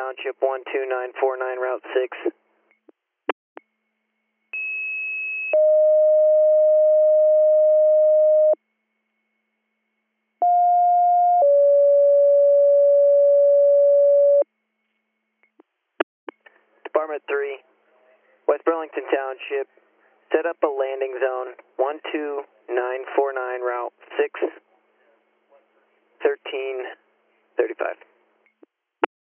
Township 12949, Route 6. Department 3, West Burlington Township, set up a landing zone 12949, Route 6, 1335.